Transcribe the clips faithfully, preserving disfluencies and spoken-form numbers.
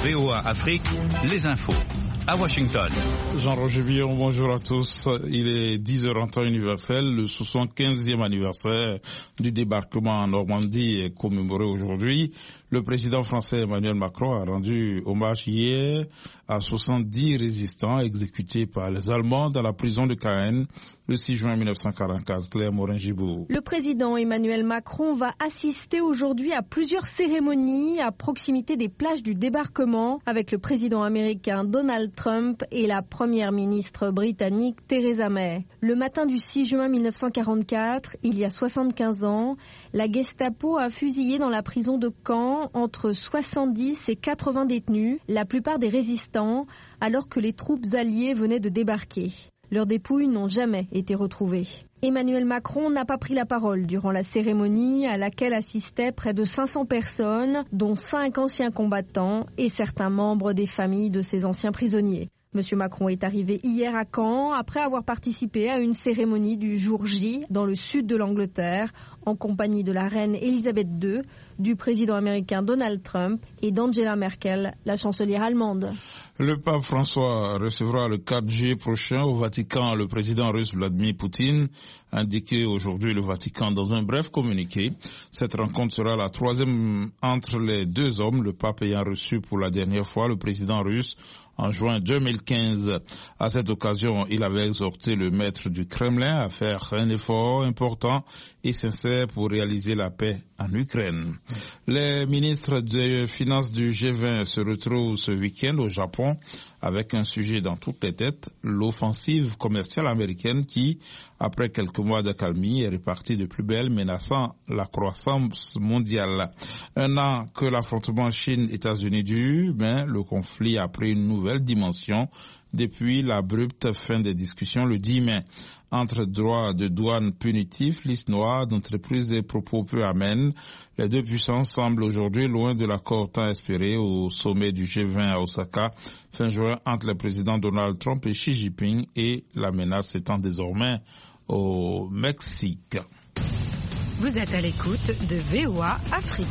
V O A Afrique, les infos. À Washington. Jean-Roger Billon, bonjour à tous. Il est dix heures en temps universel. Le soixante-quinzième anniversaire du débarquement en Normandie est commémoré aujourd'hui. Le président français Emmanuel Macron a rendu hommage hier à soixante-dix résistants exécutés par les Allemands dans la prison de Caen le six juin mille neuf cent quarante-quatre. Claire Morin-Gibault. Le président Emmanuel Macron va assister aujourd'hui à plusieurs cérémonies à proximité des plages du débarquement avec le président américain Donald Trump et la première ministre britannique Theresa May. Le matin du six juin mille neuf cent quarante-quatre, il y a soixante-quinze ans, la Gestapo a fusillé dans la prison de Caen entre soixante-dix et quatre-vingts détenus, la plupart des résistants, alors que les troupes alliées venaient de débarquer. Leurs dépouilles n'ont jamais été retrouvées. Emmanuel Macron n'a pas pris la parole durant la cérémonie à laquelle assistaient près de cinq cents personnes, dont cinq anciens combattants et certains membres des familles de ces anciens prisonniers. Monsieur Macron est arrivé hier à Caen après avoir participé à une cérémonie du jour J dans le sud de l'Angleterre en compagnie de la reine Elisabeth deux, du président américain Donald Trump et d'Angela Merkel, la chancelière allemande. Le pape François recevra le quatre juillet prochain au Vatican le président russe Vladimir Poutine, a indiqué aujourd'hui le Vatican dans un bref communiqué. Cette rencontre sera la troisième entre les deux hommes, le pape ayant reçu pour la dernière fois le président russe en juin deux mille quinze. À cette occasion, il avait exhorté le maître du Kremlin à faire un effort important et sincère pour réaliser la paix en Ukraine. Les ministres des Finances du G vingt se retrouvent ce week-end au Japon avec un sujet dans toutes les têtes, l'offensive commerciale américaine qui, après quelques mois d'accalmie, est repartie de plus belle, menaçant la croissance mondiale. Un an que l'affrontement Chine-États-Unis dure, mais le conflit a pris une nouvelle dimension depuis l'abrupte fin des discussions le dix mai. Entre droits de douane punitifs, liste noire d'entreprises et propos peu amènes, les deux puissances semblent aujourd'hui loin de l'accord tant espéré au sommet du G vingt à Osaka fin juin entre le président Donald Trump et Xi Jinping, et la menace étant désormais au Mexique. Vous êtes à l'écoute de V O A Afrique.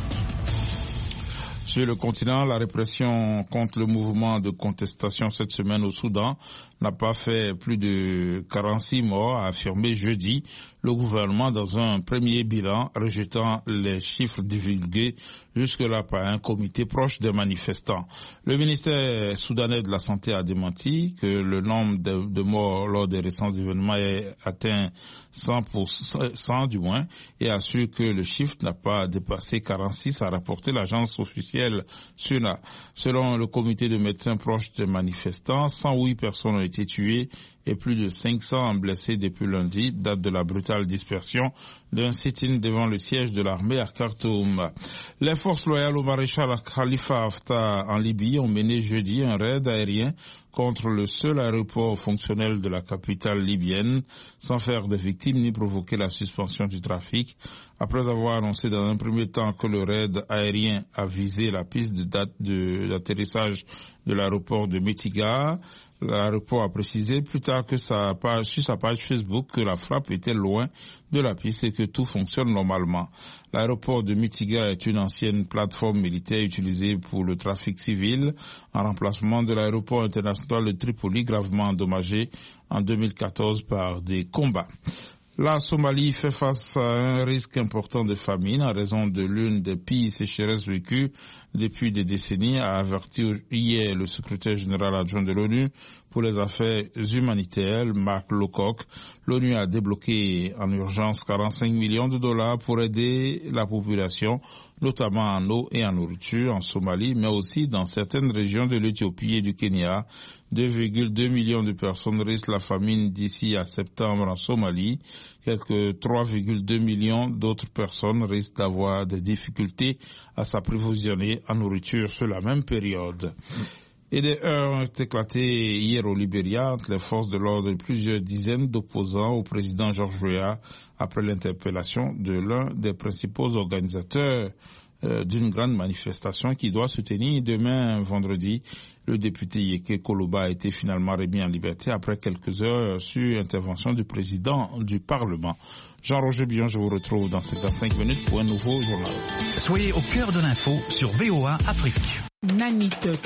Sur le continent, la répression contre le mouvement de contestation cette semaine au Soudan n'a pas fait plus de quarante-six morts, a affirmé jeudi le gouvernement dans un premier bilan rejetant les chiffres divulgués jusque-là par un comité proche des manifestants. Le ministère soudanais de la Santé a démenti que le nombre de, de morts lors des récents événements ait atteint cent pour cent du moins et assure que le chiffre n'a pas dépassé quarante-six, a rapporté l'agence officielle SUNA. Selon le comité de médecins proches des manifestants, cent huit personnes ont été tuées et plus de cinq cents blessés depuis lundi, date de la brutale dispersion d'un sit-in devant le siège de l'armée à Khartoum. Les forces loyales au maréchal Khalifa Haftar en Libye ont mené jeudi un raid aérien contre le seul aéroport fonctionnel de la capitale libyenne, sans faire de victimes ni provoquer la suspension du trafic, après avoir annoncé dans un premier temps que le raid aérien a visé la piste de date de, d'atterrissage de l'aéroport de Mitiga. L'aéroport a précisé plus tard que sa page, sur sa page Facebook que la frappe était loin de la piste et que tout fonctionne normalement. L'aéroport de Mitiga est une ancienne plateforme militaire utilisée pour le trafic civil en remplacement de l'aéroport international de Tripoli, gravement endommagé en deux mille quatorze par des combats. La Somalie fait face à un risque important de famine en raison de l'une des pires sécheresses vécues depuis des décennies, a averti hier le secrétaire général adjoint de l'ONU pour les affaires humanitaires, Mark Lowcock. L'ONU a débloqué en urgence quarante-cinq millions de dollars pour aider la population, notamment en eau et en nourriture en Somalie, mais aussi dans certaines régions de l'Éthiopie et du Kenya. deux virgule deux millions de personnes risquent la famine d'ici à septembre en Somalie. Quelques trois virgule deux millions d'autres personnes risquent d'avoir des difficultés à s'approvisionner en nourriture sur la même période. Et des heurts ont éclaté hier au Libéria entre les forces de l'ordre et plusieurs dizaines d'opposants au président George Weah après l'interpellation de l'un des principaux organisateurs euh, d'une grande manifestation qui doit se tenir demain vendredi. Le député Yeke Koloba a été finalement remis en liberté après quelques heures sur intervention du président du Parlement. Jean-Roger Billon, je vous retrouve dans cinq minutes pour un nouveau journal. Soyez au cœur de l'info sur V O A Afrique. Nanite